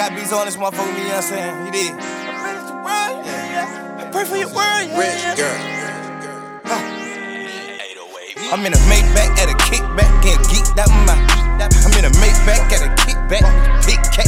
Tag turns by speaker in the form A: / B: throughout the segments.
A: got beats on this motherfucker, you know what I'm saying? You did. I'm ready to run, yeah. I pray for your word, yeah.
B: Rich girl.
A: I'm in a Maybach at a kickback, getting geeked out my. I'm in a Maybach at a kickback, big cat.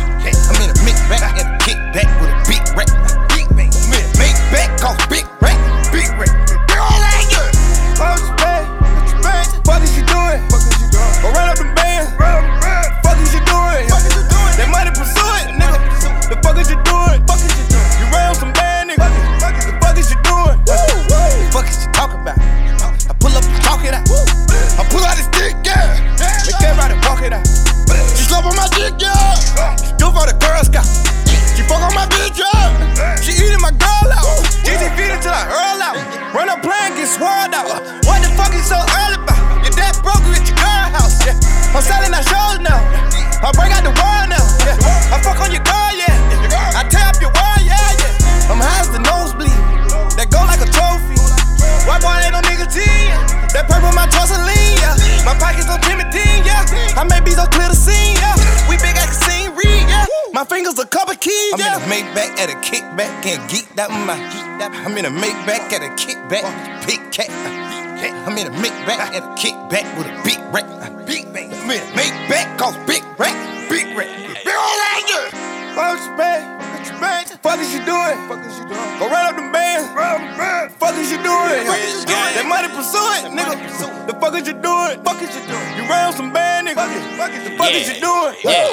A: I'm in a Maybach at a kickback with a big rack. I'm in a Maybach, cause big rack, big rack. Big all that good. Fuck you bad, fuck is you doing? Go run up the band, fuck is you doing? That money pursue it, nigga. The fuck is you doing? You ran some bad niggas. The fuck is you doing? The fuck is you talking about? I pull up and talk it out. I pull out this dick, yeah. Make everybody walk it out. She slap on my dick, yeah. She do for the Girl Scout. She fuck on my bitch, yeah. She eating my girl out. GG feed it till I earl out. Run up playing, get swirled out. What the fuck is so early about? Your dad broke you at your girl house, yeah. I'm selling our shows now. I bring out the world now, yeah. I fuck on your girl, yeah. I tear up your wall, yeah, yeah. I'm high as the nosebleed. That go like a trophy. White boy ain't no nicotine, yeah. That purple my Jocelyn, yeah. My pockets on Timothy, yeah. I may be so clear to see, yeah. We big as a scene read, yeah. My fingers a cup of keys, yeah. I'm in a Maybach at a kickback, getting geeked out my. I'm in a Maybach at a kickback, big cat. I'm in a Maybach at a kickback with a big rack. I'm in a Maybach, cause big rack, big rack. Big all that good. Fuck you bad. Fuck is you doing? Go run up the band. Fuck is you doing? That money pursue it, nigga. The fuck is you doing? You ran some bad niggas. The fuck is you doing?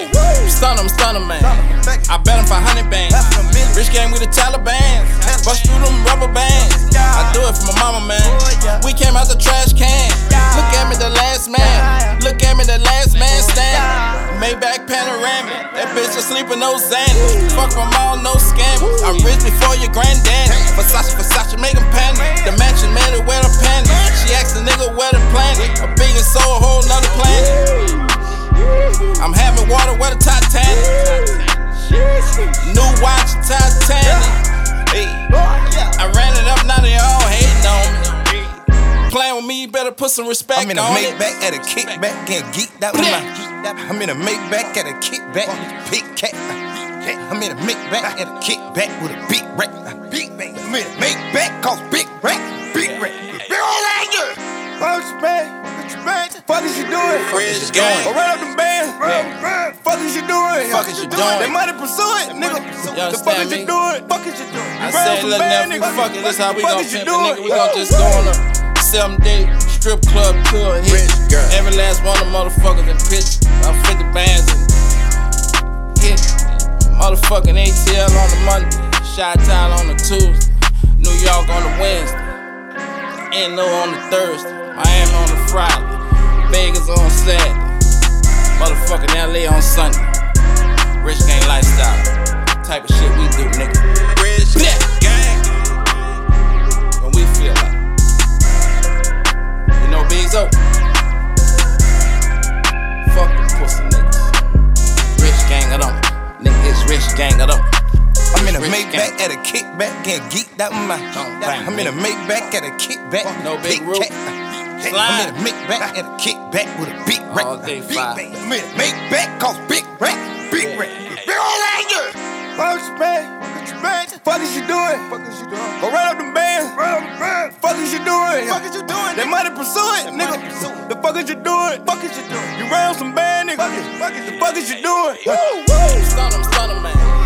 C: Stunner, man. I bet him 500 bands. Rich gang with the Taliban. Bust through them rubber bands. I do it for my mama, man. We came out the trash can. Look at me, the last man. Look at me, the last man standing. Maybach panoramic. That bitch asleep with no Xanax. Fuck my mom, no scammers. I'm rich before your granddaddy. Versace, make him panic. The mansion made it where the panic. She asked the nigga where the planet. A billion soul, a whole nother planet. I'm having water where the Titanic. New watch, Titanic. Hey. I ran it up, now they all hating on me. Playing with me, you better put some respect on it.
A: I'm in a Maybach at a kickback, getting geeked out my. I'm in a Maybach at a kickback, big cat. I'm in a Maybach at a kickback with a big rack. I'm in a Maybach, cause big rack, big rack. Big all that good. Fuck you bad. Fuck is you doing?
B: Rich gang.
A: Go run up the band. Fuck is you doing? That money pursue it, nigga. The fuck is you doing?
C: I said, look, nephew, fuck it, this how we gon' pimp it, nigga. We gon' just go on a 7-day strip club tour and hit every last one of them motherfuckers and pitch about 50 bands and hit motherfucking ATL on the Monday, Chi-Town on the Tuesday, New York on the Wednesday, NO on the Thursday, Miami on the Friday, Vegas on Saturday, motherfucking LA on Sunday. Rich gang lifestyle, type of shit we do, nigga.
B: Rich gang.
C: When we feel like, you know, Biggs O. Fuck them pussy niggas. Rich gang of them, nigga, it's rich gang of them.
A: I'm in a Maybach at a kickback, getting geeked out my. I'm in a Maybach at a kickback,
C: no big
A: cat.
C: roof.
A: I'm in a Maybach at a kickback with a big rack.
C: All day five.
A: I'm in a Maybach, cause big rack, big rack. Big all that good. Fuck you bad. Fuck is you doing? Go run up the band. Fuck is you doing? That money pursue it, nigga. The fuck is you doing? You ran some bad niggas. The fuck is you doing?
C: Stunner, man.